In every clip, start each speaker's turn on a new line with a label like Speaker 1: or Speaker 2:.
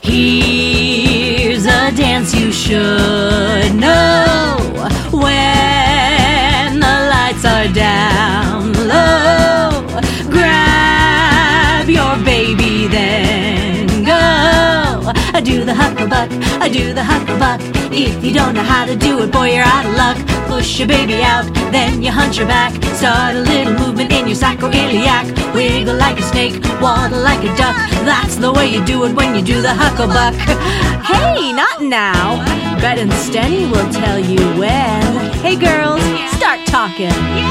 Speaker 1: Here's a dance you should know. When the lights are down low, grab your baby, then go. I do the hucklebuck, I do the hucklebuck. If you don't know how to do it, boy, you're out of luck. Push your baby out, then you hunch your back. Start a little movement in your sacroiliac. Wiggle like a snake, waddle like a duck. That's the way you do it when you do the hucklebuck. Hey, not now. Bet and Stenny will tell you when. Hey girls, start talking.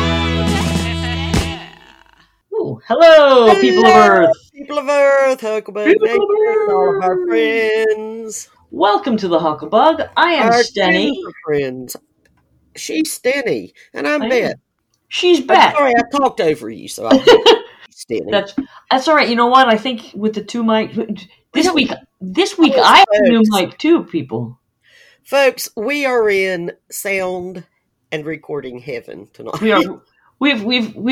Speaker 2: Ooh, hello, people of Earth.
Speaker 3: People of Earth, Hucklebuck, and all of our friends.
Speaker 2: Welcome to the Hucklebuck. I am Stenny.
Speaker 3: Friends. She's Stenny, and I'm Bet.
Speaker 2: She's Bet.
Speaker 3: Sorry, I talked over you, so I'm Stenny.
Speaker 2: That's all right. You know what? I think with the two mic this week I have a new mic too, people.
Speaker 3: Folks, we are in sound and recording heaven tonight.
Speaker 2: We've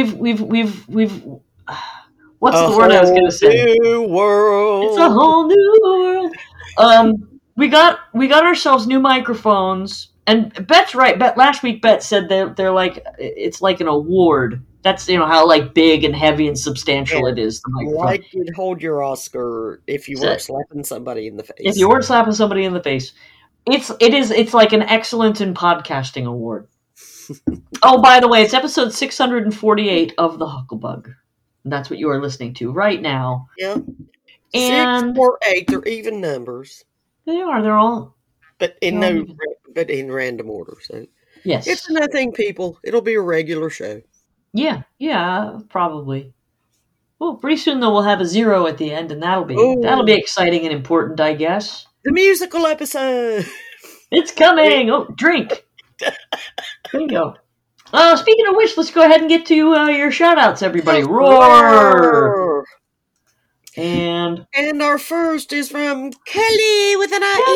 Speaker 2: what's the word I was going to say?
Speaker 3: New world.
Speaker 2: It's a whole new world. We got ourselves new microphones, and Bet's right. Last week Bet said they're like, it's like an award. That's, you know, how like big and heavy and substantial it is. The microphone.
Speaker 3: Like you'd hold your Oscar if you weren't slapping somebody in the face.
Speaker 2: If you weren't slapping somebody in the face, it's like an excellence in podcasting award. Oh, by the way, it's episode 648 of the Hucklebuck. That's what you are listening to right now.
Speaker 3: Yeah.
Speaker 2: And
Speaker 3: 6 or 8, they're even numbers.
Speaker 2: They are. They're all.
Speaker 3: But in random order. So
Speaker 2: yes,
Speaker 3: it's nothing, people. It'll be a regular show.
Speaker 2: Yeah, probably. Well, pretty soon though we'll have a 0 at the end, and that'll be exciting and important, I guess.
Speaker 3: The musical episode.
Speaker 2: It's coming. Oh, drink. Bingo. Speaking of which, let's go ahead and get to your shout-outs, everybody. Roar! And
Speaker 3: our first is from Kelly with an I.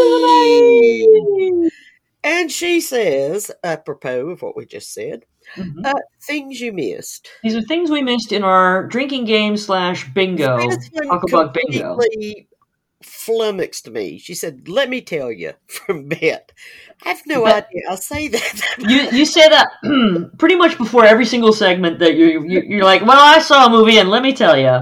Speaker 3: And she says, apropos of what we just said, things you missed.
Speaker 2: These are things we missed in our drinking game / bingo. Talk about bingo.
Speaker 3: Flummoxed me. She said, "Let me tell you," from Bet. I have no idea. I'll say that.
Speaker 2: You say that pretty much before every single segment that you're like, well, I saw a movie and let me tell you,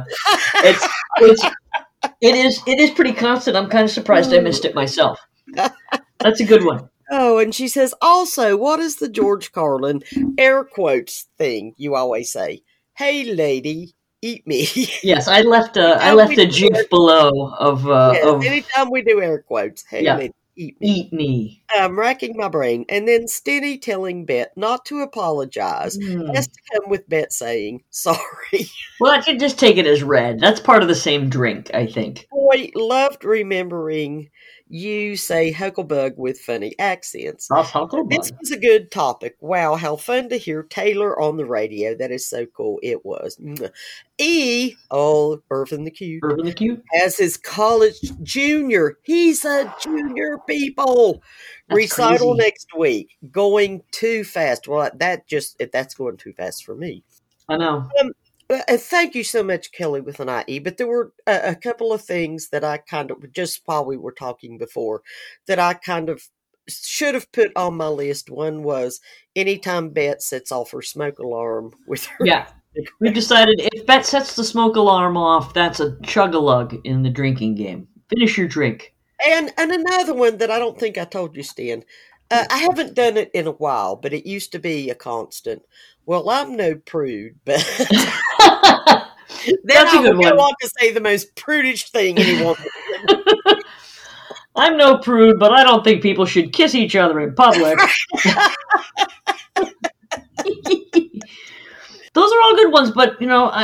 Speaker 2: it is pretty constant. I'm kind of surprised I missed it myself. That's a good one.
Speaker 3: Oh, and she says, also, what is the George Carlin air quotes thing you always say? Hey, lady. Eat me.
Speaker 2: Yes, I left a GIF below of
Speaker 3: anytime we do air quotes, hey, lady, eat me.
Speaker 2: Eat me.
Speaker 3: I'm racking my brain. And then Stenny telling Bet not to apologize. Has to come with Bet saying, sorry.
Speaker 2: Well, I can just take it as read. That's part of the same drink, I think.
Speaker 3: Boy, loved remembering you say Hucklebuck with funny accents. This was a good topic. Wow, how fun to hear Taylor on the radio. That is so cool. It was. Irvin the Cute.
Speaker 2: Irvin the Cute.
Speaker 3: As his college junior. He's a junior, people. That's recital crazy. Next week. Going too fast. Well, that's going too fast for me.
Speaker 2: I know.
Speaker 3: Thank you so much, Kelly, with an IE. But there were a couple of things that I kind of, just while we were talking before, that I kind of should have put on my list. One was anytime Bet sets off her smoke alarm with her.
Speaker 2: Yeah. We've decided if Bet sets the smoke alarm off, that's a chug-a-lug in the drinking game. Finish your drink.
Speaker 3: And another one that I don't think I told you, Stan. I haven't done it in a while, but it used to be a constant. Well, I'm no prude, but then I would go on to say the most prudish thing anyone would.
Speaker 2: I'm no prude, but I don't think people should kiss each other in public. Those are all good ones, but you know,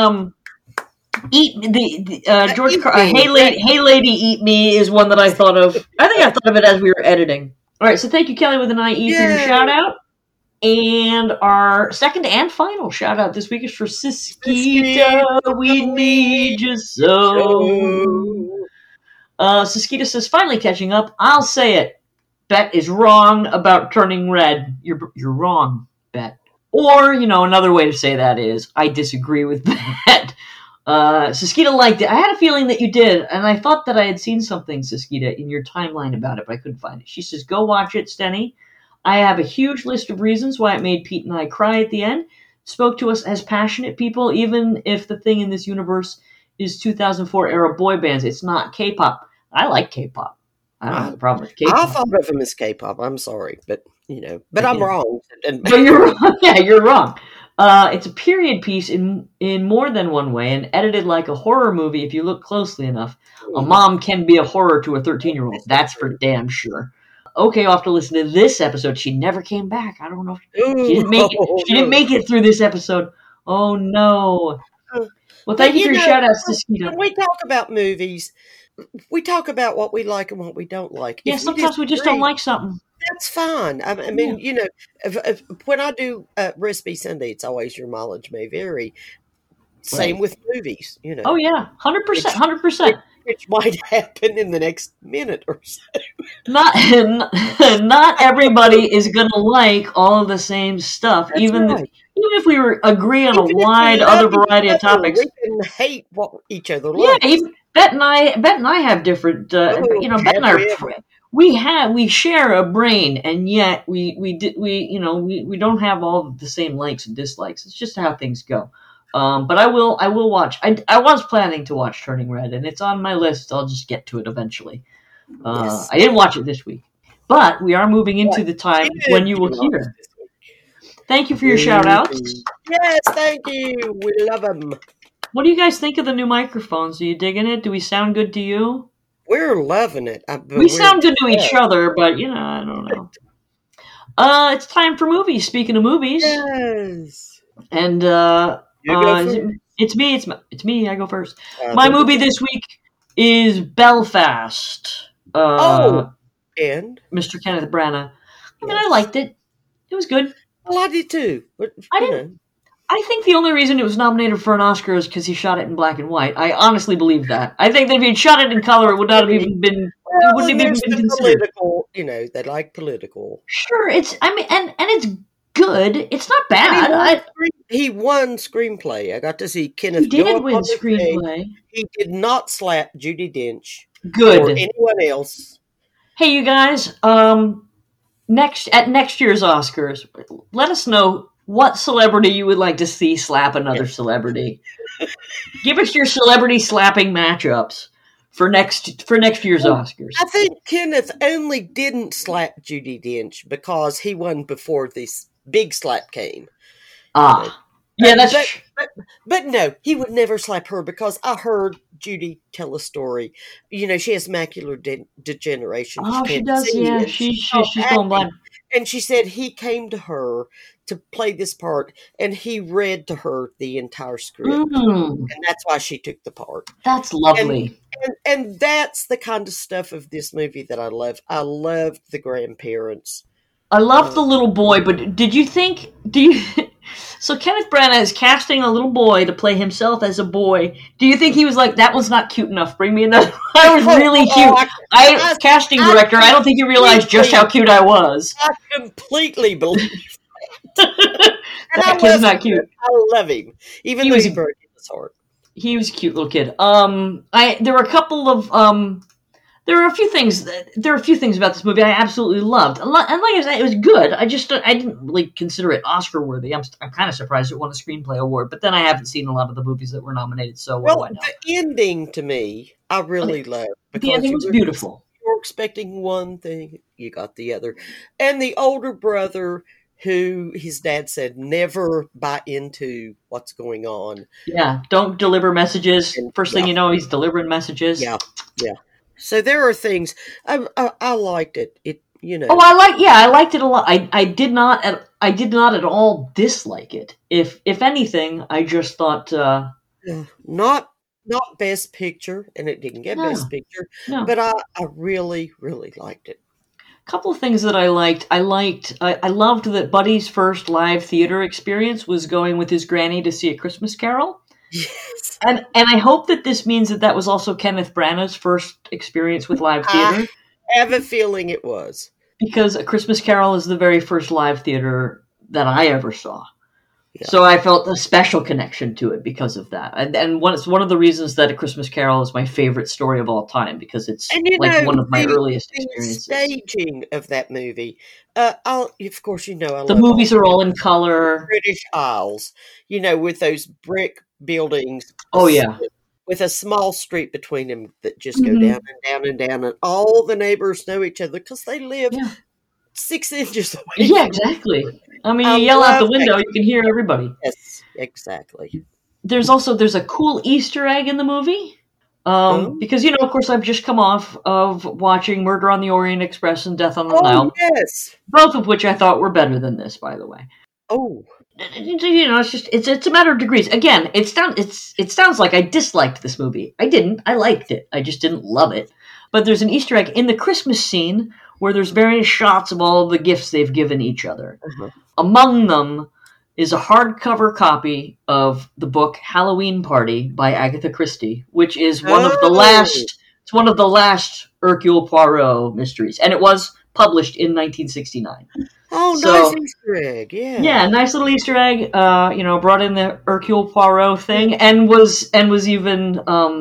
Speaker 2: eat the George Hey Lady Eat Me is one that I thought of. I think I thought of it as we were editing. All right, so thank you, Kelly, with an IE for your shout out. And our second and final shout out this week is for Siskita. We need you so. Siskita says, finally catching up. I'll say it. Bet is wrong about turning red. You're wrong, Bet. Or, you know, another way to say that is, I disagree with Bet. Saskita liked it. I had a feeling that you did, and I thought that I had seen something, Saskita, in your timeline about it, but I couldn't find it. She says, go watch it, Stenny. I have a huge list of reasons why it made Pete and I cry at the end. Spoke to us as passionate people, even if the thing in this universe is 2004 era boy bands. It's not K-pop. I like K-pop. I don't have a problem with K-pop.
Speaker 3: I thought of him as K-pop. I'm sorry, but I'm wrong.
Speaker 2: But you're wrong. Yeah, you're wrong. It's a period piece in more than one way, and edited like a horror movie if you look closely enough. A mom can be a horror to a 13-year-old. That's for damn sure. Okay, I'll have to listen to this episode. She never came back. I don't know. She didn't make it. She didn't make it through this episode. Oh no. Well, thank you for your shout outs to Saskita.
Speaker 3: When we talk about movies, we talk about what we like and what we don't like.
Speaker 2: Yeah, sometimes we just don't like something.
Speaker 3: That's fine. I mean, if when I do Recipe Sunday, it's always your mileage may vary. Same with movies,
Speaker 2: Oh yeah, 100%, 100%.
Speaker 3: Which might happen in the next minute or so.
Speaker 2: Not everybody is gonna like all of the same stuff.
Speaker 3: That's
Speaker 2: even
Speaker 3: right.
Speaker 2: even if we agree on a wide other variety of topics,
Speaker 3: we can hate what each other likes.
Speaker 2: Yeah, Bet and I have different. Bet and I we share a brain, and yet we don't have all of the same likes and dislikes. It's just how things go. But I will watch. I was planning to watch Turning Red, and it's on my list. I'll just get to it eventually.
Speaker 3: Yes.
Speaker 2: I didn't watch it this week, but we are moving into the time when you will hear. Thank you for your shout outs.
Speaker 3: Yes, thank you. We love them.
Speaker 2: What do you guys think of the new microphones? Are you digging it? Do we sound good to you?
Speaker 3: We're loving it.
Speaker 2: We sound good to each other, but I don't know. It's time for movies. Speaking of movies,
Speaker 3: yes.
Speaker 2: And it's me. I go first. My movie this week is Belfast.
Speaker 3: And
Speaker 2: Mr. Kenneth Branagh. I mean, I liked it. It was good.
Speaker 3: Well, I did too. But,
Speaker 2: I think the only reason it was nominated for an Oscar is because he shot it in black and white. I honestly believe that. I think that if he'd shot it in color, it would not have even been. It wouldn't have even been considered.
Speaker 3: Political, they like political.
Speaker 2: Sure, and it's good. It's not bad.
Speaker 3: He won screenplay. I got to see Kenneth.
Speaker 2: He did win screenplay.
Speaker 3: He did not slap Judi Dench.
Speaker 2: Good.
Speaker 3: Or anyone else.
Speaker 2: Hey, you guys. Next year's Oscars, let us know what celebrity you would like to see slap another celebrity. Give us your celebrity slapping matchups for next year's Oscars.
Speaker 3: I think Kenneth only didn't slap Judi Dench because he won before this big slap came.
Speaker 2: Yeah, that's.
Speaker 3: But no, he would never slap her because I heard Judy tell a story. She has macular degeneration.
Speaker 2: Oh, she does. Yeah, she's going blind.
Speaker 3: And she said he came to her to play this part, and he read to her the entire script, and that's why she took the part.
Speaker 2: That's lovely.
Speaker 3: And that's the kind of stuff of this movie that I love. I loved the grandparents.
Speaker 2: I loved the little boy, but so Kenneth Branagh is casting a little boy to play himself as a boy. Do you think he was like, that was not cute enough, bring me another? I was really cute. Casting director, I don't think you realized just how cute I was.
Speaker 3: I completely believe
Speaker 2: that kid's not cute.
Speaker 3: I love him, even though he broke his heart.
Speaker 2: He was a cute little kid. There were a couple of there are a few things about this movie I absolutely loved, and like I said, it was good. I didn't really consider it Oscar worthy. I'm kind of surprised it won a screenplay award, but then I haven't seen a lot of the movies that were nominated. So what do I know?
Speaker 3: The ending to me, I really loved.
Speaker 2: The ending was beautiful.
Speaker 3: You were expecting one thing, you got the other, and the older brother, who his dad said never buy into what's going on.
Speaker 2: Yeah, don't deliver messages. First thing you know, he's delivering messages.
Speaker 3: Yeah. So there are things I liked it.
Speaker 2: Oh, I liked it a lot. I did not at all dislike it. If anything, I just thought
Speaker 3: not Best Picture, and it didn't get Best Picture. No. But I really, really liked it.
Speaker 2: A couple of things that I liked. I loved that Buddy's first live theater experience was going with his granny to see A Christmas Carol.
Speaker 3: Yes.
Speaker 2: And I hope that this means that was also Kenneth Branagh's first experience with live theater.
Speaker 3: I have a feeling it was.
Speaker 2: Because A Christmas Carol is the very first live theater that I ever saw.
Speaker 3: Yeah.
Speaker 2: So I felt a special connection to it because of that. And it's one of the reasons that A Christmas Carol is my favorite story of all time, because it's
Speaker 3: And you
Speaker 2: like
Speaker 3: know,
Speaker 2: one of my earliest
Speaker 3: the
Speaker 2: experiences.
Speaker 3: staging of that movie. Of course, I
Speaker 2: The
Speaker 3: love
Speaker 2: movies are all in color.
Speaker 3: British Isles. With those brick buildings.
Speaker 2: Oh, yeah.
Speaker 3: With a small street between them that just go
Speaker 2: Mhm.
Speaker 3: down and down and down, and all the neighbors know each other because they live
Speaker 2: Yeah.
Speaker 3: 6 inches away.
Speaker 2: Yeah,
Speaker 3: from
Speaker 2: exactly. I mean,
Speaker 3: I
Speaker 2: you yell out the
Speaker 3: love
Speaker 2: window,
Speaker 3: that.
Speaker 2: you can hear everybody.
Speaker 3: Yes, exactly.
Speaker 2: There's a cool Easter egg in the movie. Because, of course, I've just come off of watching Murder on the Orient Express and Death on the Nile.
Speaker 3: Yes.
Speaker 2: Both of which I thought were better than this, by the way.
Speaker 3: Oh.
Speaker 2: It's a matter of degrees. Again, it sounds like I disliked this movie. I didn't. I liked it. I just didn't love it. But there's an Easter egg in the Christmas scene where there's various shots of all the gifts they've given each other.
Speaker 3: Uh-huh.
Speaker 2: Among them is a hardcover copy of the book Halloween Party by Agatha Christie, which is one of the last. It's one of the last Hercule Poirot mysteries, and it was published in 1969.
Speaker 3: Oh, nice Easter egg! Yeah,
Speaker 2: yeah, nice little Easter egg. Brought in the Hercule Poirot thing, and was even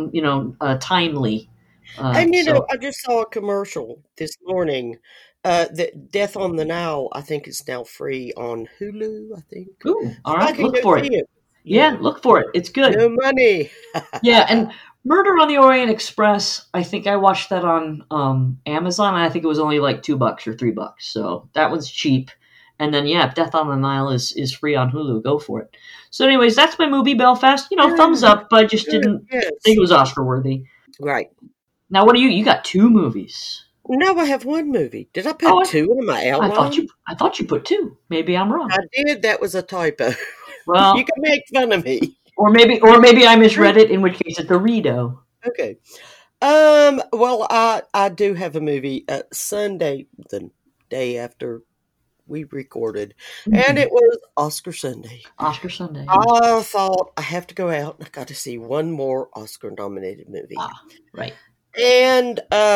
Speaker 2: timely.
Speaker 3: I just saw a commercial this morning. That Death on the Nile, I think, is now free on Hulu. I think.
Speaker 2: Ooh, all right, look for it.
Speaker 3: it.
Speaker 2: Yeah, look for it. It's good.
Speaker 3: No money.
Speaker 2: Yeah, and Murder on the Orient Express, I think I watched that on Amazon, and I think it was only like $2 or $3. So that one's cheap. And then, Death on the Nile is free on Hulu. Go for it. So anyways, that's my movie, Belfast. Thumbs up, but I just didn't think it was Oscar worthy.
Speaker 3: Right.
Speaker 2: Now, what do you got 2 movies.
Speaker 3: No, I have 1 movie. Did I put 2 in my outline?
Speaker 2: I thought you put 2. Maybe I'm wrong.
Speaker 3: I did. That was a typo.
Speaker 2: Well,
Speaker 3: you can make fun of me.
Speaker 2: Or maybe I misread it, in which case it's a Dorito.
Speaker 3: Okay. Well, I do have a movie Sunday, the day after we recorded, and it was Oscar Sunday.
Speaker 2: Oscar Sunday.
Speaker 3: I thought I have to go out and I got to see one more Oscar-nominated movie.
Speaker 2: Right.
Speaker 3: And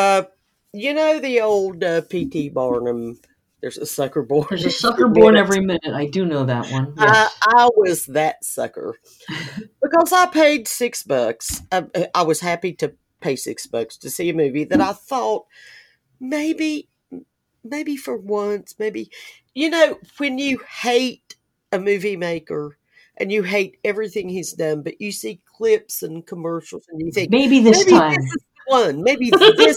Speaker 3: the old P.T. Barnum. There's a sucker born.
Speaker 2: There's a sucker born every minute. I do know that one. Yes.
Speaker 3: I was that sucker because I paid $6. I was happy to pay $6 to see a movie that I thought maybe for once, when you hate a movie maker and you hate everything he's done, but you see clips and commercials and you think
Speaker 2: maybe this time,
Speaker 3: this is the one. Maybe this.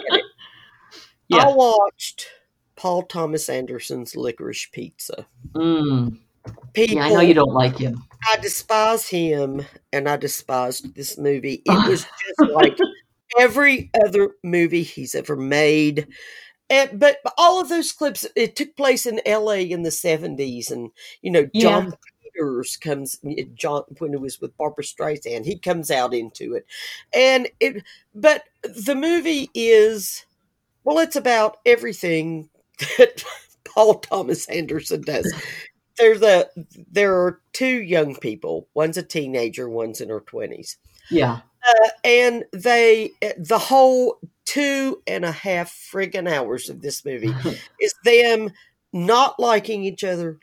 Speaker 3: Yeah. I watched Paul Thomas Anderson's Licorice Pizza.
Speaker 2: People, I know you don't like him.
Speaker 3: I despise him, and I despised this movie. It was just like every other movie he's ever made. But all of those clips, it took place in L.A. in the 70s, and John Peters comes. When it was with Barbra Streisand, he comes out into it, But the movie is, well, it's about everything that Paul Thomas Anderson does. There are 2 young people. One's a teenager, one's in her 20s.
Speaker 2: Yeah.
Speaker 3: And the whole 2.5 friggin' hours of this movie is them not liking each other.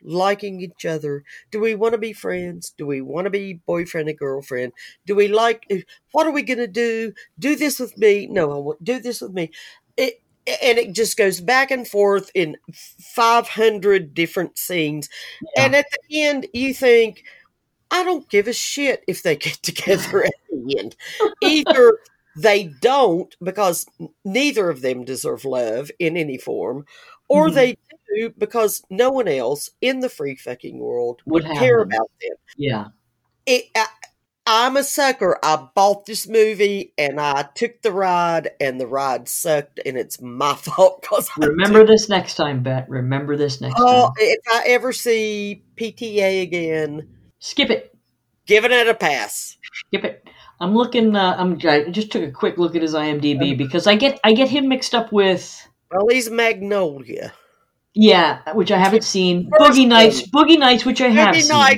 Speaker 3: Do we want to be friends? Do we want to be boyfriend and girlfriend? What are we going to do? Do this with me? No, I won't do this with me. And it just goes back and forth in 500 different scenes. Yeah. And at the end, you think, I don't give a shit if they get together at the end. Either they don't, because neither of them deserve love in any form, or they do because no one else in the free fucking world would care about them.
Speaker 2: Yeah.
Speaker 3: I'm a sucker. I bought this movie and I took the ride and the ride sucked and it's my fault.
Speaker 2: Remember this next time, Bet. Remember this next time.
Speaker 3: If I ever see PTA again,
Speaker 2: skip it.
Speaker 3: Giving it a pass.
Speaker 2: Skip it. I'm looking. I just took a quick look at his IMDb because I get him mixed up with.
Speaker 3: Well, he's Magnolia.
Speaker 2: Yeah, which I haven't seen. Boogie Nights, which I have seen.
Speaker 3: Boogie Nights, that's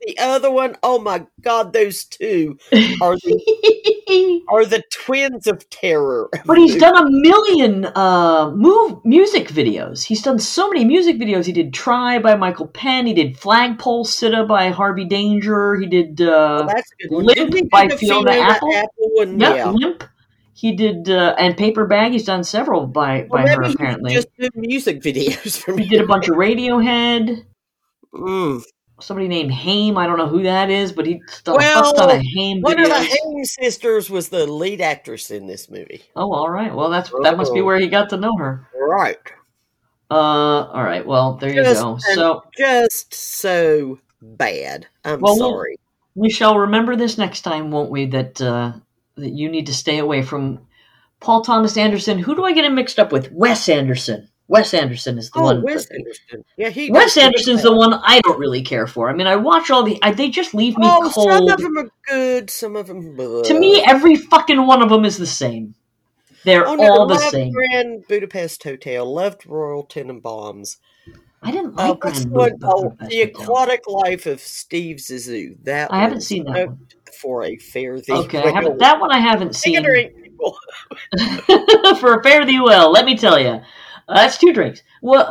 Speaker 3: the other one. Oh my God, those two are the twins of terror.
Speaker 2: But he's done a million music videos. He's done so many music videos. He did "Try" by Michael Penn. He did "Flagpole Sitta" by Harvey Danger. He did "Limp" by Fiona Apple. Limp. He did and "Paper Bag." He's done several by her apparently.
Speaker 3: Just did music videos for me.
Speaker 2: He did a bunch of Radiohead. Somebody named Haim. I don't know who that is, but he's done a fuck ton of Haim videos.
Speaker 3: One of the Haim sisters was the lead actress in this movie.
Speaker 2: Oh, all right. Well, that must be where he got to know her.
Speaker 3: Right.
Speaker 2: All right. Well, there you go. So
Speaker 3: just so bad. I'm sorry.
Speaker 2: We shall remember this next time, won't we? That you need to stay away from Paul Thomas Anderson. Who do I get him mixed up with? Wes Anderson. Wes Anderson is the one.
Speaker 3: Wes Anderson. Yeah,
Speaker 2: Wes Anderson's the one I don't really care for. I mean, I watch all they just leave me cold.
Speaker 3: Some of them are good, some of them.
Speaker 2: To me, every fucking one of them is the same. They're all the same.
Speaker 3: Grand Budapest Hotel. Loved Royal Tenenbaums.
Speaker 2: I didn't like Grand Budapest Hotel.
Speaker 3: The Aquatic Life of Steve Zissou.
Speaker 2: I haven't seen that one.
Speaker 3: For a fare thee
Speaker 2: well. That one I haven't seen.
Speaker 3: Take a drink, people.
Speaker 2: For a fare thee well, let me tell you. That's 2 drinks. Well,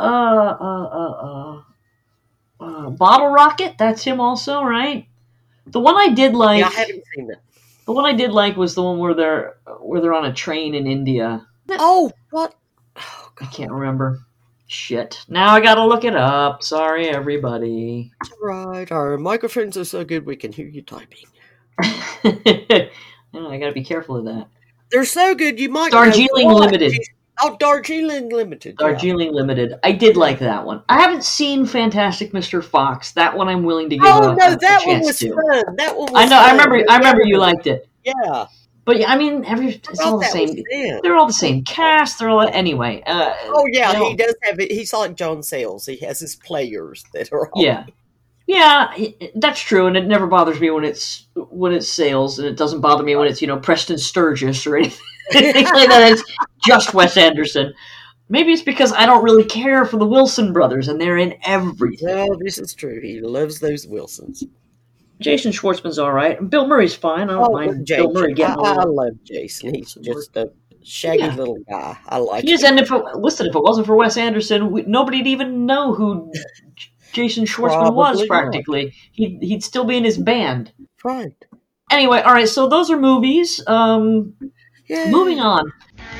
Speaker 2: Bottle Rocket. That's him also, right? The one I did like.
Speaker 3: Yeah, I haven't seen that.
Speaker 2: The one I did like was the one where they're on a train in India.
Speaker 3: Oh, what?
Speaker 2: Oh, God. I can't remember. Shit. Now I gotta look it up. Sorry, everybody.
Speaker 3: That's right. Our microphones are so good we can hear you typing.
Speaker 2: I gotta be careful of that.
Speaker 3: They're so good you might.
Speaker 2: Darjeeling Limited.
Speaker 3: Oh, Darjeeling Limited.
Speaker 2: Darjeeling Limited. I did like that one. I haven't seen Fantastic Mr. Fox. That one I'm willing to give a
Speaker 3: that
Speaker 2: chance
Speaker 3: one was
Speaker 2: to.
Speaker 3: Fun. That one was
Speaker 2: I know.
Speaker 3: Fun.
Speaker 2: I remember you liked it.
Speaker 3: Yeah.
Speaker 2: But yeah, I mean, it's all the same. They're all the same cast. They're all anyway.
Speaker 3: He does have it. He's like John Sayles. He has his players that are all.
Speaker 2: Yeah, that's true, and it never bothers me when it's Sayles, and it doesn't bother me when it's Preston Sturgis or anything like that. It's just Wes Anderson. Maybe it's because I don't really care for the Wilson brothers, and they're in everything.
Speaker 3: Well, this is true. He loves those Wilsons.
Speaker 2: Jason Schwartzman's all right. Bill Murray's fine. I don't mind Bill Murray getting
Speaker 3: I love Jason. He's just a shaggy little guy. I like him.
Speaker 2: And if it wasn't for Wes Anderson, nobody'd even know who Jason Schwartzman was, practically. He'd still be in his band.
Speaker 3: Right.
Speaker 2: Anyway, all right, so those are movies. Moving on.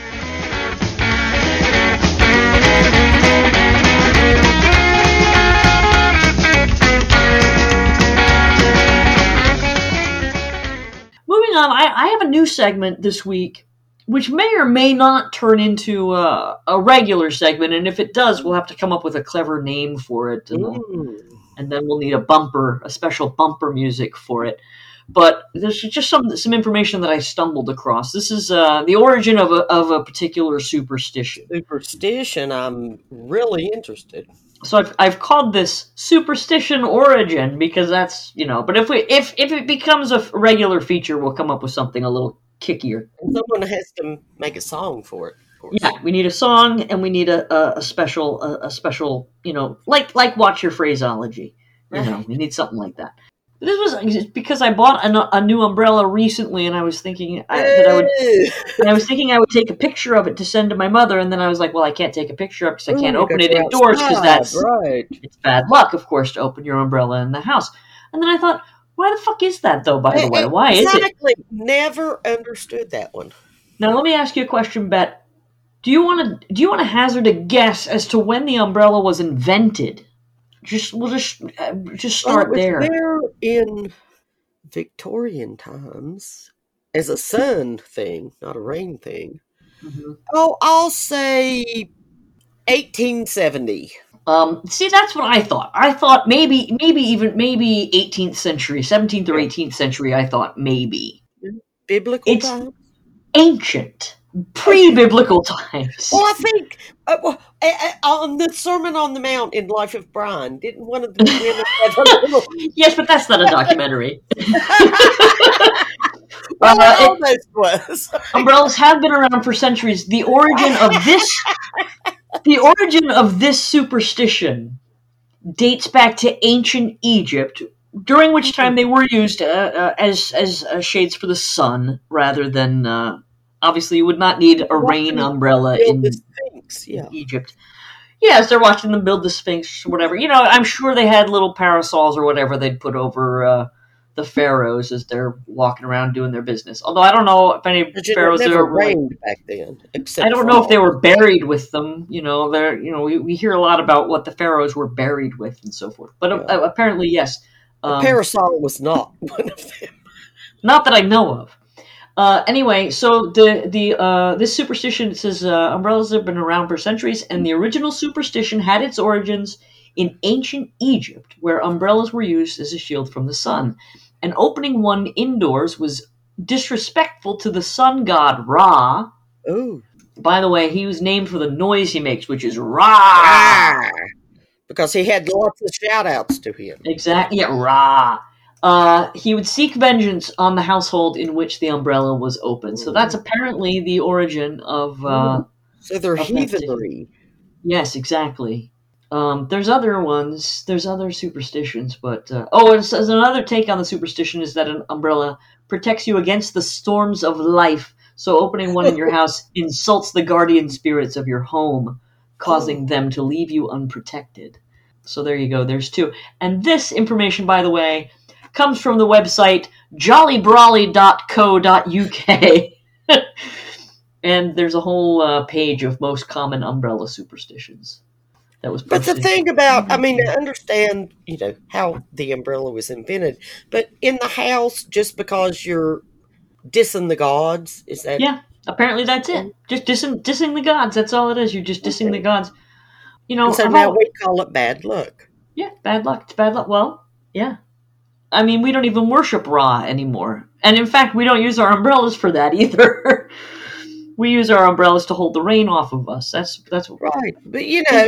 Speaker 2: Moving on, I have a new segment this week, which may or may not turn into a regular segment, and if it does, we'll have to come up with a clever name for it, and then we'll need a special bumper music for it. But there's just some information that I stumbled across. This is the origin of a particular superstition.
Speaker 3: Superstition, I'm really interested.
Speaker 2: So I've called this Superstition Origin because that's, but if it becomes a regular feature, we'll come up with something a little kickier.
Speaker 3: And someone has to make a song for it. Of course.
Speaker 2: Yeah, we need a song and we need a special, like Watch Your Phraseology. We need something like that. This was because I bought a new umbrella recently, and I was thinking I would take a picture of it to send to my mother, and then I was like, well, I can't take a picture of it because I can't open it indoors because it's bad luck, of course, to open your umbrella in the house. And then I thought, why the fuck is that, though? By the way, why is it?
Speaker 3: Exactly. Never understood that one.
Speaker 2: Now let me ask you a question, Bet. Do you want to hazard a guess as to when the umbrella was invented? We'll just start there.
Speaker 3: There in Victorian times as a sun thing, not a rain thing. Mm-hmm. Oh, I'll say 1870.
Speaker 2: See, that's what I thought. I thought maybe 18th century, 17th or 18th century. I thought maybe
Speaker 3: biblical times,
Speaker 2: ancient. Pre-biblical times.
Speaker 3: Well, I think on the Sermon on the Mount in Life of Brian, didn't one of the women have a little...
Speaker 2: Yes, but that's not a documentary.
Speaker 3: Almost was.
Speaker 2: Umbrellas have been around for centuries. The origin of this superstition dates back to ancient Egypt, during which time they were used as shades for the sun rather than obviously you would not need a rain umbrella in Egypt. Yes, they're watching them build the Sphinx or whatever. I'm sure they had little parasols or whatever they'd put over the pharaohs as they're walking around doing their business. Although I don't know if any pharaohs
Speaker 3: never rained back then.
Speaker 2: I don't know if they were buried with them. We hear a lot about what the pharaohs were buried with and so forth. But apparently, yes.
Speaker 3: The parasol was not one of them.
Speaker 2: Not that I know of. Anyway, so this superstition says umbrellas have been around for centuries, and the original superstition had its origins in ancient Egypt, where umbrellas were used as a shield from the sun. And opening one indoors was disrespectful to the sun god Ra.
Speaker 3: Ooh.
Speaker 2: By the way, he was named for the noise he makes, which is Ra.
Speaker 3: Because he had lots of shout-outs to him.
Speaker 2: Exactly, yeah, Ra. He would seek vengeance on the household in which the umbrella was open. So that's apparently the origin of...
Speaker 3: so they're heathenry.
Speaker 2: Yes, exactly. There's other ones. There's other superstitions, but... there's another take on the superstition is that an umbrella protects you against the storms of life. So opening one in your house insults the guardian spirits of your home, causing them to leave you unprotected. So there you go. There's two. And this information, by the way, comes from the website jollybrawly.co.uk. And there's a whole page of most common umbrella superstitions. That was
Speaker 3: But the thing about, I understand, how the umbrella was invented, but in the house, just because you're dissing the gods, is that...
Speaker 2: Yeah, apparently that's it. Just dissing the gods, that's all it is. You're just dissing the gods.
Speaker 3: So now we call it bad luck.
Speaker 2: Yeah, bad luck. It's bad luck. Well, yeah. We don't even worship Ra anymore. And in fact, we don't use our umbrellas for that either. We use our umbrellas to hold the rain off of us. That's
Speaker 3: right. But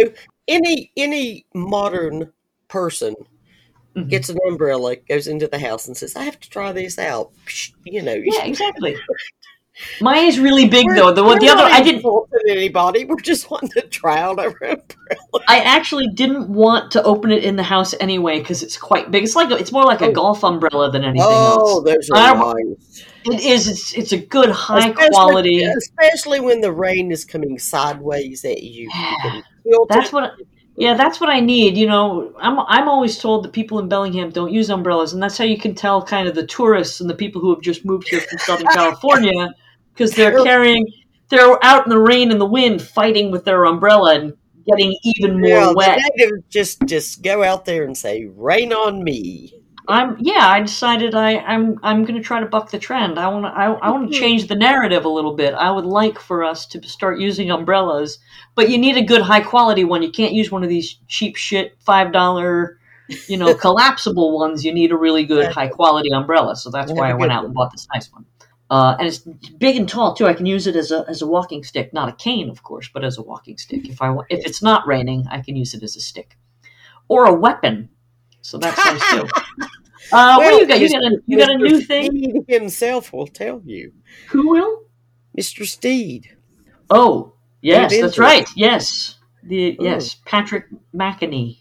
Speaker 3: any modern person gets an umbrella, goes into the house and says, I have to try this out.
Speaker 2: Yeah, exactly. Mine is really big though. I didn't
Speaker 3: fault anybody. We're just wanting to try out our umbrella.
Speaker 2: I actually didn't want to open it in the house anyway because it's quite big. It's more like a golf umbrella than anything else.
Speaker 3: Oh, those are nice.
Speaker 2: It is. It's a good high quality.
Speaker 3: Especially when the rain is coming sideways at you.
Speaker 2: That's what I need. I'm always told that people in Bellingham don't use umbrellas, and that's how you can tell kind of the tourists and the people who have just moved here from Southern California, because they're out in the rain and the wind fighting with their umbrella and getting even more wet.
Speaker 3: The natives just go out there and say, rain on me.
Speaker 2: I decided I'm going to try to buck the trend. I want to change the narrative a little bit. I would like for us to start using umbrellas, but you need a good high quality one. You can't use one of these cheap shit $5, collapsible ones. You need a really good high quality umbrella. So that's why I went out and bought this nice one. And it's big and tall too. I can use it as a walking stick, not a cane, of course, but as a walking stick. If it's not raining, I can use it as a stick or a weapon. So that's nice too. What do you got? You got a new thing?
Speaker 3: Steed himself will tell you.
Speaker 2: Who will?
Speaker 3: Mr. Steed.
Speaker 2: Oh, yes, that's right. Yes. Yes, Patrick McNee.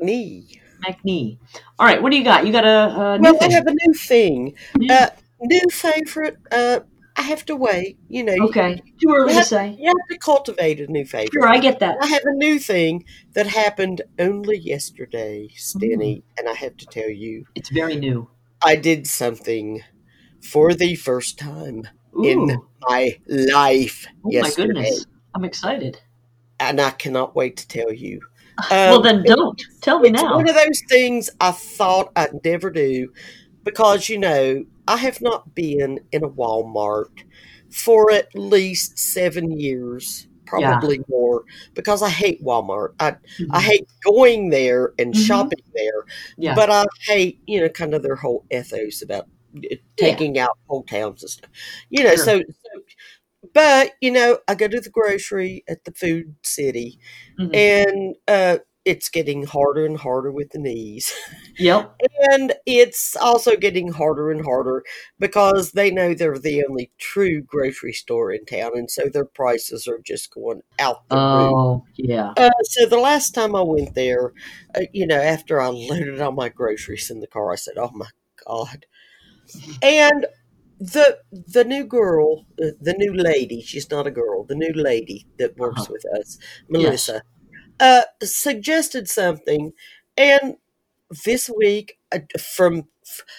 Speaker 2: McNee. All right, what do you got? You got a new thing?
Speaker 3: I have a new thing.
Speaker 2: Yeah.
Speaker 3: New favorite. I have to wait.
Speaker 2: Okay. Too early to say.
Speaker 3: You have to cultivate a new favorite.
Speaker 2: Sure, I get that.
Speaker 3: I have a new thing that happened only yesterday, Stenny, and I have to tell you.
Speaker 2: It's very new.
Speaker 3: I did something for the first time in my life yesterday.
Speaker 2: My goodness. I'm excited.
Speaker 3: And I cannot wait to tell you.
Speaker 2: Well, then don't. Tell me now.
Speaker 3: It's one of those things I thought I'd never do because, I have not been in a Walmart for at least 7 years, probably more, because I hate Walmart. I hate going there and shopping there, but I hate, kind of their whole ethos about taking out whole towns and stuff. Sure. But, I go to the grocery at the Food City, and it's getting harder and harder with the knees.
Speaker 2: Yep.
Speaker 3: And it's also getting harder and harder because they know they're the only true grocery store in town, and so their prices are just going out the roof.
Speaker 2: Oh, yeah.
Speaker 3: So the last time I went there, after I loaded all my groceries in the car, I said, "Oh my God!" And the new girl, the new lady, she's not a girl, the new lady that works with us, Melissa, suggested something. And this week, from,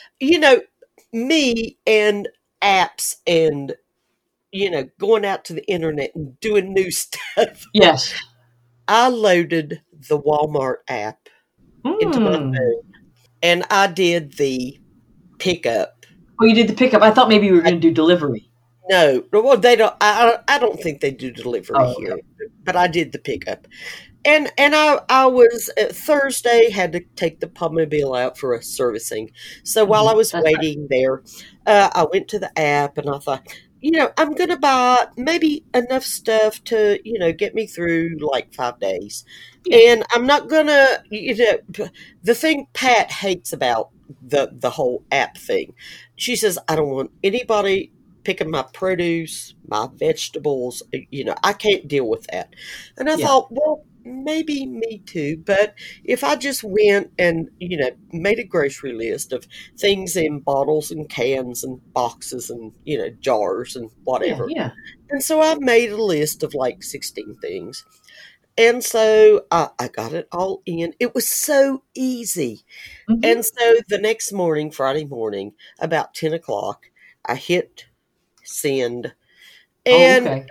Speaker 3: me and apps and, going out to the internet and doing new stuff.
Speaker 2: Yes.
Speaker 3: I loaded the Walmart app into my phone, and I did the pickup.
Speaker 2: Oh, you did the pickup. I thought maybe you were going to do delivery.
Speaker 3: No, well, they don't. I don't think they do delivery here, but I did the pickup, and I was Thursday had to take the Palmobile out for a servicing. So while I was waiting there, I went to the app and I thought, I'm going to buy maybe enough stuff to get me through like 5 days, and I'm not gonna. The thing Pat hates about the whole app thing. She says, I don't want anybody picking my produce, my vegetables. I can't deal with that. And I thought, well, maybe me too. But if I just went and, made a grocery list of things in bottles and cans and boxes and, jars and whatever.
Speaker 2: Yeah.
Speaker 3: And so I made a list of like 16 things. And so I got it all in. It was so easy. Mm-hmm. And so the next morning, Friday morning, about 10 o'clock, I hit send. And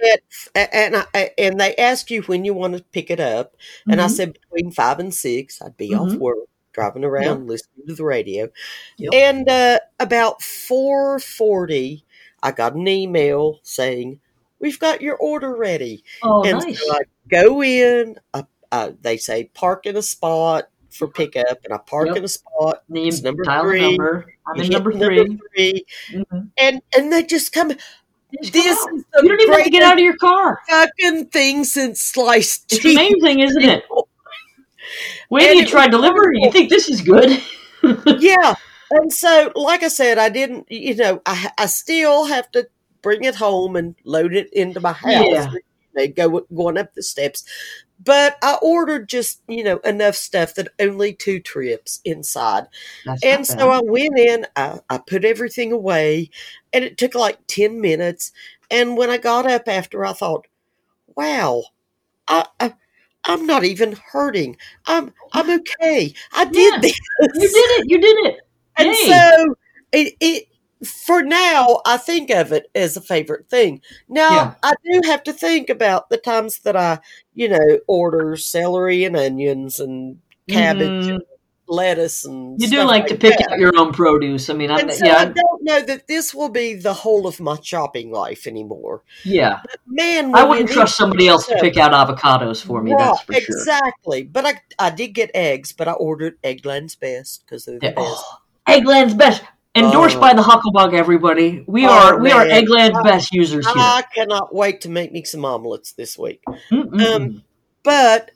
Speaker 3: and they ask you when you want to pick it up. And I said between 5 and 6, I'd be off work, driving around, listening to the radio. Yep. And about 4:40, I got an email saying, we've got your order ready.
Speaker 2: Oh,
Speaker 3: and
Speaker 2: nice.
Speaker 3: So I go in, they say park in a spot for pickup, and I park in a spot.
Speaker 2: It's
Speaker 3: number 3.
Speaker 2: I'm in number 3.
Speaker 3: And they just come. This is
Speaker 2: you don't even have to get out of your car.
Speaker 3: Fucking thing since sliced cheese.
Speaker 2: It's amazing, isn't it? Wait till you try delivery. You think this is good?
Speaker 3: Yeah. And so, like I said, I didn't. I still have to bring it home and load it into my house.
Speaker 2: Yeah.
Speaker 3: They going up the steps. But I ordered just, enough stuff that only 2 trips inside. And so I went in, I put everything away, and it took like 10 minutes. And when I got up after, I thought, wow, I'm not even hurting. I'm okay. I did this.
Speaker 2: You did it.
Speaker 3: And so it for now, I think of it as a favorite thing. Now, I do have to think about the times that I, order celery and onions and cabbage and lettuce and
Speaker 2: you do like to pick out your own produce. I mean,
Speaker 3: I don't know that this will be the whole of my shopping life anymore.
Speaker 2: Yeah.
Speaker 3: But man,
Speaker 2: I wouldn't trust somebody else to pick out avocados for me, that's for sure.
Speaker 3: Exactly. But I did get eggs, but I ordered Eggland's Best because they're the best.
Speaker 2: Eggland's Best. Endorsed by the Huckleberg, everybody. We are Eggland's best users here.
Speaker 3: I cannot wait to make me some omelets this week. But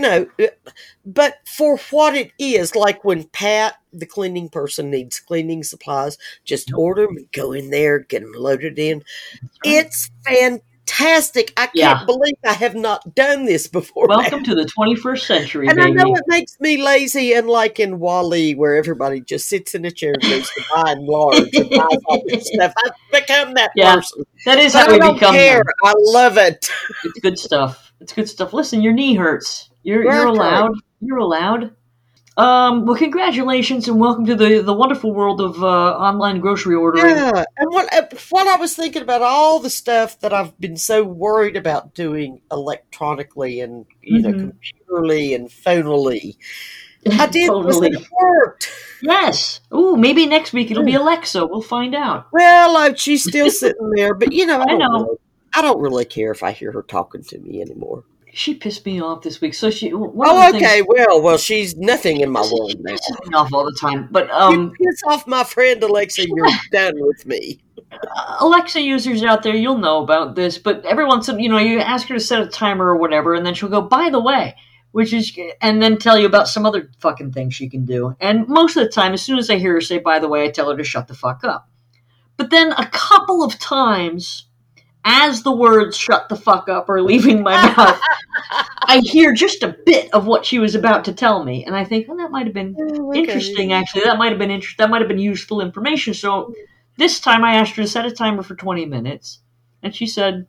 Speaker 3: but for what it is, like when Pat, the cleaning person, needs cleaning supplies, just order them and go in there, get them loaded in. Right. It's fantastic. I can't believe I have not done this before.
Speaker 2: Welcome to the 21st century,
Speaker 3: and
Speaker 2: baby.
Speaker 3: I know it makes me lazy, and like in WALL-E, where everybody just sits in a chair and goes to buy and large and buys all this stuff. I've become that person.
Speaker 2: That is
Speaker 3: but
Speaker 2: how we
Speaker 3: become.
Speaker 2: Them.
Speaker 3: I love it.
Speaker 2: It's good stuff. Listen, your knee hurts. You're allowed. You're allowed. Well, congratulations and welcome to the wonderful world of online grocery ordering.
Speaker 3: Yeah, and what I was thinking about all the stuff that I've been so worried about doing electronically and computerly and phonally. I did
Speaker 2: totally.
Speaker 3: It worked.
Speaker 2: Yes. Ooh, maybe next week it'll be Alexa. We'll find out.
Speaker 3: Well, she's still sitting there, but
Speaker 2: I
Speaker 3: don't really care if I hear her talking to me anymore.
Speaker 2: She pissed me off this week. So she.
Speaker 3: Okay. Well, she's nothing in my world now.
Speaker 2: She pisses me off all the time. But
Speaker 3: you piss off my friend Alexa, you're done with me.
Speaker 2: Alexa users out there, you'll know about this. But every once in you ask her to set a timer or whatever, and then she'll go, by the way, which is, and then tell you about some other fucking thing she can do. And most of the time, as soon as I hear her say, by the way, I tell her to shut the fuck up. But then a couple of times, as the words shut the fuck up are leaving my mouth, I hear just a bit of what she was about to tell me. And I think, well, that might have been interesting, actually. That might have been that might have been useful information. So this time I asked her to set a timer for 20 minutes. And she said,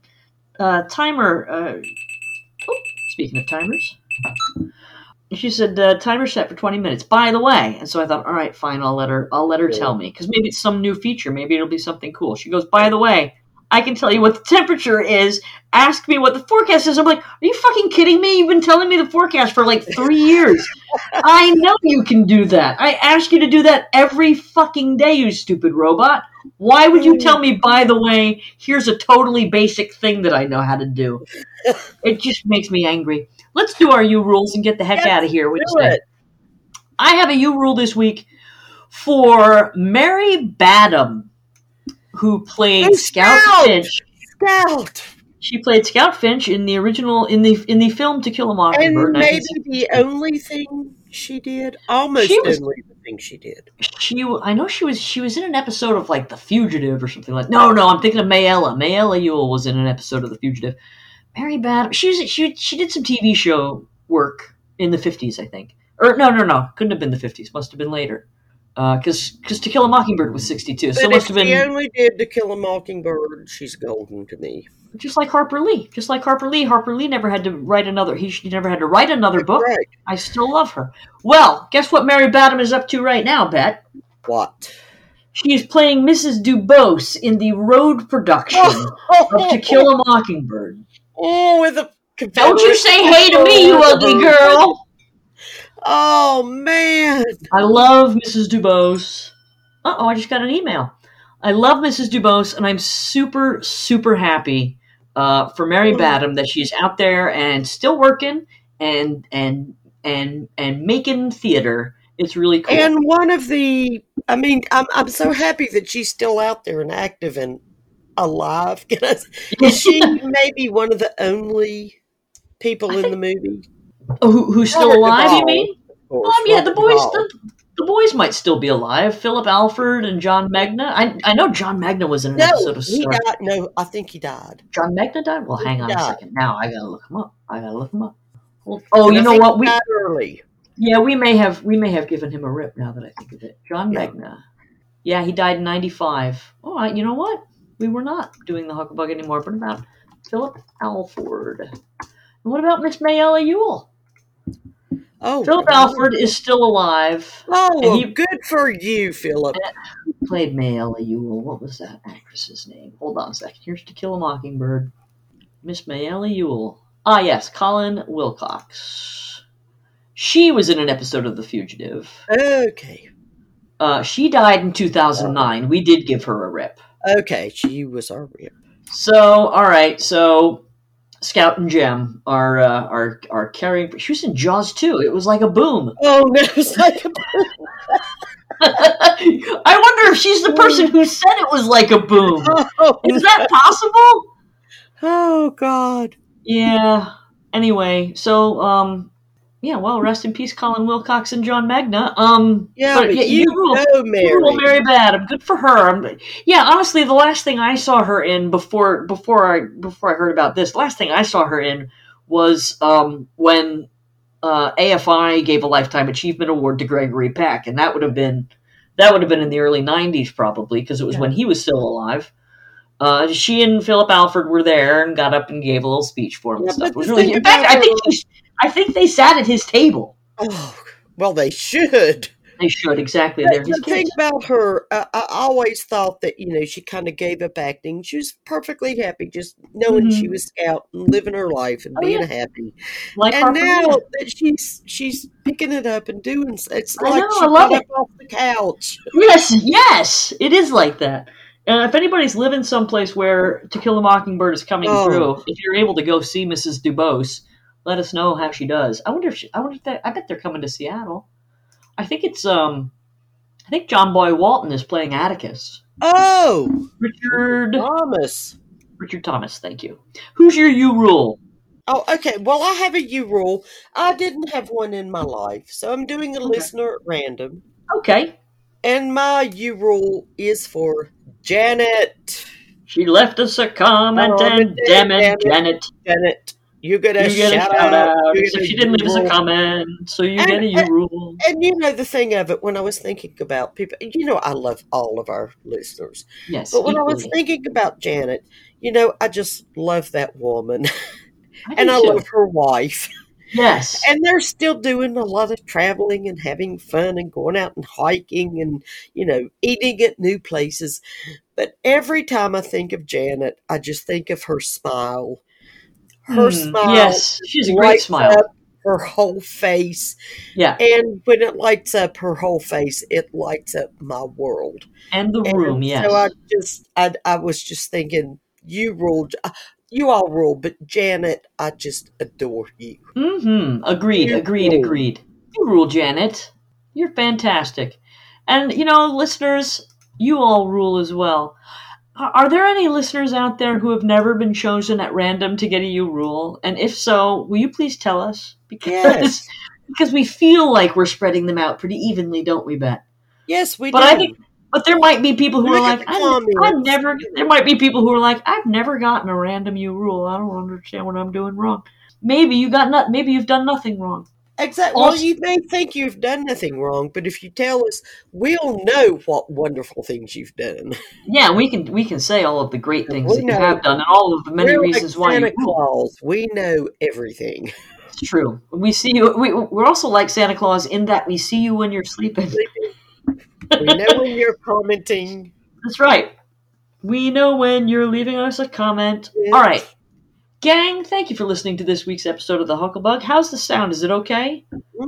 Speaker 2: timer, speaking of timers, she said, timer set for 20 minutes, by the way. And so I thought, all right, fine, I'll let her tell me. Because maybe it's some new feature. Maybe it'll be something cool. She goes, by the way, I can tell you what the temperature is. Ask me what the forecast is. I'm like, are you fucking kidding me? You've been telling me the forecast for like 3 years. I know you can do that. I ask you to do that every fucking day, you stupid robot. Why would you tell me, by the way, here's a totally basic thing that I know how to do? It just makes me angry. Let's do our U rules and get the heck out of here. I have a U rule this week for Mary Badham, who played Scout Finch.
Speaker 3: Scout.
Speaker 2: She played Scout Finch in the original in the film To Kill a Mockingbird.
Speaker 3: And maybe the only thing she did, only the thing she did.
Speaker 2: I know she was in an episode of like The Fugitive or something like. No, I'm thinking of Mayella. Mayella Ewell was in an episode of The Fugitive. Mary Badham. She did some TV show work in the 50s, I think. Or no, couldn't have been the 50s. Must have been later. Because To Kill a Mockingbird was 62,
Speaker 3: but
Speaker 2: so it must have been.
Speaker 3: She only did To Kill a Mockingbird. She's golden to me.
Speaker 2: Just like Harper Lee. Harper Lee never had to write another. She never had to write another book.
Speaker 3: Right.
Speaker 2: I still love her. Well, guess what Mary Badham is up to right now, Bet?
Speaker 3: What?
Speaker 2: She is playing Mrs. Dubose in the road production of To Kill a Mockingbird.
Speaker 3: Oh, with a.
Speaker 2: Don't you say hey to me, you ugly girl!
Speaker 3: Oh, man.
Speaker 2: I love Mrs. Dubose. Uh-oh, I just got an email. I love Mrs. Dubose, and I'm super, super happy for Mary Badham that she's out there and still working and making theater. It's really cool.
Speaker 3: And one of the, I'm so happy that she's still out there and active and alive. Is she maybe one of the only people in the movie?
Speaker 2: Who's still alive, you mean? Yeah, the boys might still be alive. Philip Alford and John Magna. I know John Magna was in an episode of Star.
Speaker 3: I think he died.
Speaker 2: John Magna died? Well, hang on a second. Now I gotta look him up. Well, you know what?
Speaker 3: We died early.
Speaker 2: Yeah, we may have given him a rip now that I think of it. John Magna. Yeah, he died in 95. Oh, you know what? We were not doing the Huckleberry anymore. What about Philip Alford? And what about Miss Mayella Ewell?
Speaker 3: Oh,
Speaker 2: Philip Alford is still alive.
Speaker 3: Oh, good for you, Philip.
Speaker 2: Who played Mayella Ewell? What was that actress's name? Hold on a second. Here's To Kill a Mockingbird. Miss Mayella Ewell. Ah, yes, Colin Wilcox. She was in an episode of The Fugitive.
Speaker 3: Okay.
Speaker 2: She died in 2009. We did give her a rip.
Speaker 3: Okay, she was our rip.
Speaker 2: So, all right, so Scout and Jem are carrying. She was in Jaws 2. It was like a boom.
Speaker 3: Oh no, it was like a boom.
Speaker 2: I wonder if she's the person who said it was like a boom.
Speaker 3: Oh,
Speaker 2: is that possible?
Speaker 3: Oh God.
Speaker 2: Yeah. Anyway, so well, rest in peace, Colin Wilcox and John Magna.
Speaker 3: But you know
Speaker 2: Mary Badham. Good for her. Honestly, the last thing I saw her in before I heard about this, the last thing I saw her in was when AFI gave a Lifetime Achievement Award to Gregory Peck, and that would have been in the early 90s probably, because it was when he was still alive. She and Philip Alford were there and got up and gave a little speech for him and stuff. It was really, in fact, I think they sat at his table.
Speaker 3: Oh, well, they should.
Speaker 2: They should, exactly. They're his
Speaker 3: kids. The thing about her, I always thought that, she kind of gave up acting. She was perfectly happy just knowing she was Scout and living her life and being happy.
Speaker 2: Like
Speaker 3: and
Speaker 2: Harper
Speaker 3: now
Speaker 2: Lee.
Speaker 3: that she's picking it up and doing it's
Speaker 2: I
Speaker 3: like
Speaker 2: know,
Speaker 3: she
Speaker 2: I love
Speaker 3: got
Speaker 2: it.
Speaker 3: up off the couch.
Speaker 2: Yes, it is like that. If anybody's living someplace where To Kill a Mockingbird is coming through, if you're able to go see Mrs. Dubose, let us know how she does. I bet they're coming to Seattle. I think it's I think John Boy Walton is playing Atticus.
Speaker 3: Oh,
Speaker 2: Richard
Speaker 3: Thomas.
Speaker 2: Richard Thomas, thank you. Who's your U rule?
Speaker 3: Oh, okay. Well, I have a U rule. I didn't have one in my life, so I'm doing a listener at random.
Speaker 2: Okay.
Speaker 3: And my U rule is for Janet.
Speaker 2: She left us a comment, and damn it, Janet.
Speaker 3: Janet, you get a shout
Speaker 2: out. Except she didn't leave us a comment, so you get a U rule.
Speaker 3: And you know the thing of it, when I was thinking about people, you know I love all of our listeners.
Speaker 2: Yes.
Speaker 3: But when I was thinking about Janet, you know, I just love that woman. And I love her wife.
Speaker 2: Yes.
Speaker 3: And they're still doing a lot of traveling and having fun and going out and hiking and, you know, eating at new places. But every time I think of Janet, I just think of her smile. Her smile.
Speaker 2: Yes, she's a great smile.
Speaker 3: Up her whole face.
Speaker 2: Yeah.
Speaker 3: And when it lights up her whole face, it lights up my world.
Speaker 2: And the room, yes.
Speaker 3: So I was just thinking, you ruled. You all rule, but Janet, I just adore you.
Speaker 2: Agreed. You rule, Janet. You're fantastic. And, you know, listeners, you all rule as well. Are there any listeners out there who have never been chosen at random to get a U rule? And if so, will you please tell us? Because we feel like we're spreading them out pretty evenly, don't we, Bet?
Speaker 3: Yes, we do.
Speaker 2: But there might be people who are like, there might be people who are like, I've never gotten a random U rule. I don't understand what I'm doing wrong. Maybe you've done nothing wrong.
Speaker 3: Exactly. Well, you may think you've done nothing wrong, but if you tell us, we'll know what wonderful things you've done.
Speaker 2: Yeah, we can say all of the great things that you have done and all of the many reasons why
Speaker 3: Santa Claus. We know everything.
Speaker 2: It's true. We see you. We're also like Santa Claus in that we see you when you're sleeping.
Speaker 3: We know when you're commenting.
Speaker 2: That's right. We know when you're leaving us a comment. Yes. All right. Gang, thank you for listening to this week's episode of The Hucklebug. How's the sound? Is it okay?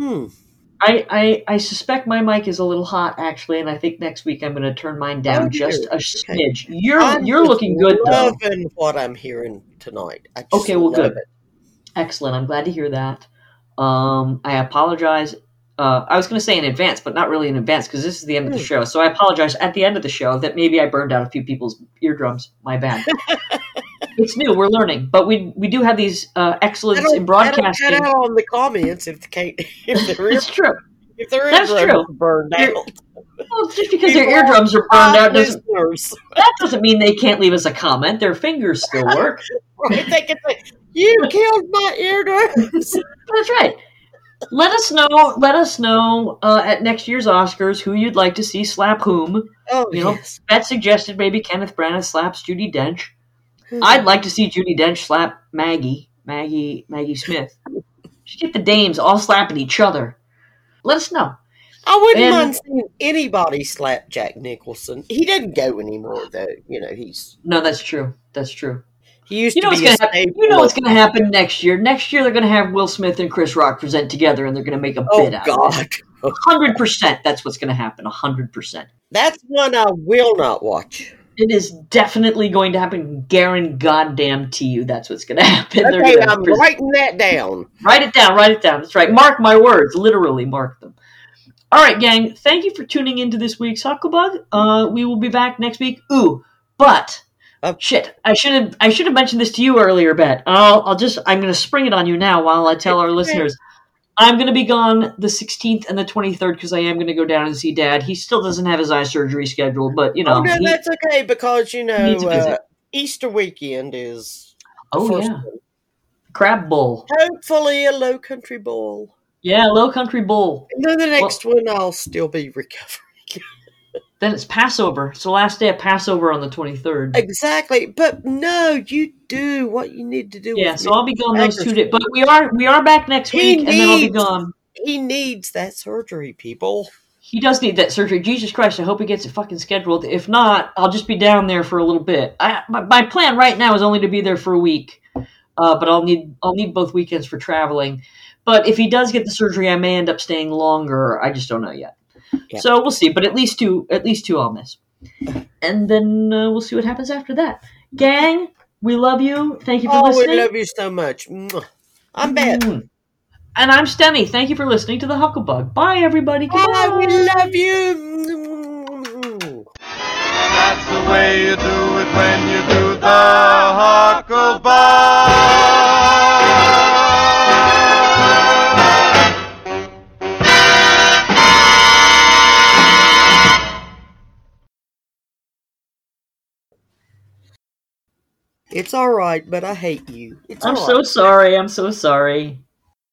Speaker 2: I suspect my mic is a little hot, actually, and I think next week I'm going to turn mine down just a smidge. You're looking good, though.
Speaker 3: I'm loving what I'm hearing tonight.
Speaker 2: Good. Excellent. I'm glad to hear that. I apologize. I was going to say in advance, but not really in advance because this is the end of the show. So I apologize at the end of the show that maybe I burned out a few people's eardrums. My bad. It's new. We're learning. But we do have these excellence in broadcasting.
Speaker 3: Cut out on the comments if
Speaker 2: it's true.
Speaker 3: If their eardrums are burned out.
Speaker 2: Well, just because their eardrums are burned out doesn't mean they can't leave us a comment. Their fingers still work.
Speaker 3: Right? They can say, you killed my eardrums.
Speaker 2: That's right. Let us know at next year's Oscars who you'd like to see slap whom.
Speaker 3: Oh, yes.
Speaker 2: That suggested maybe Kenneth Branagh slaps Judi Dench. I'd like to see Judi Dench slap Maggie Smith. Just get the dames all slapping each other. Let us know.
Speaker 3: I wouldn't mind seeing anybody slap Jack Nicholson. He doesn't go anymore, though. You know,
Speaker 2: No, that's true. That's true.
Speaker 3: He used to be what's
Speaker 2: going to happen next year. Next year, they're going to have Will Smith and Chris Rock present together, and they're going to make a bit out of it. 100%. That's what's going to happen. 100%.
Speaker 3: That's one I will not watch.
Speaker 2: It is definitely going to happen. Guarantee you that's what's going to happen.
Speaker 3: Okay, I'm writing that down.
Speaker 2: Write it down. That's right. Mark my words. Literally mark them. All right, gang. Thank you for tuning into this week's Hucklebug. We will be back next week. But... shit! I should have mentioned this to you earlier, Bet. I'm going to spring it on you now while I tell our listeners. I'm going to be gone the 16th and the 23rd because I am going to go down and see Dad. He still doesn't have his eye surgery scheduled, but you know.
Speaker 3: Oh no, that's okay because you know Easter weekend is.
Speaker 2: Crab Bowl.
Speaker 3: Hopefully a Low Country Bowl.
Speaker 2: Yeah, Low Country Bowl.
Speaker 3: And then the next one I'll still be recovering.
Speaker 2: Then it's Passover. It's the last day of Passover on the 23rd.
Speaker 3: Exactly. But no, you do what you need to do.
Speaker 2: Yeah, so I'll be gone those 2 days. But we are back next week, and then I'll be gone.
Speaker 3: He needs that surgery, people.
Speaker 2: He does need that surgery. Jesus Christ, I hope he gets it fucking scheduled. If not, I'll just be down there for a little bit. My plan right now is only to be there for a week. But I'll need both weekends for traveling. But if he does get the surgery, I may end up staying longer. I just don't know yet. Yeah. So we'll see, but at least two I'll miss. And then we'll see what happens after that. Gang, we love you. Thank you for listening.
Speaker 3: We love you so much. I'm Beth.
Speaker 2: And I'm Stenny. Thank you for listening to The Hucklebug. Bye, everybody. Goodbye.
Speaker 3: We love you.
Speaker 4: That's the way you do it when you do The Hucklebug.
Speaker 3: It's all right, but I hate you. It's
Speaker 2: I'm
Speaker 3: all
Speaker 2: so
Speaker 3: right.
Speaker 2: sorry. I'm so sorry.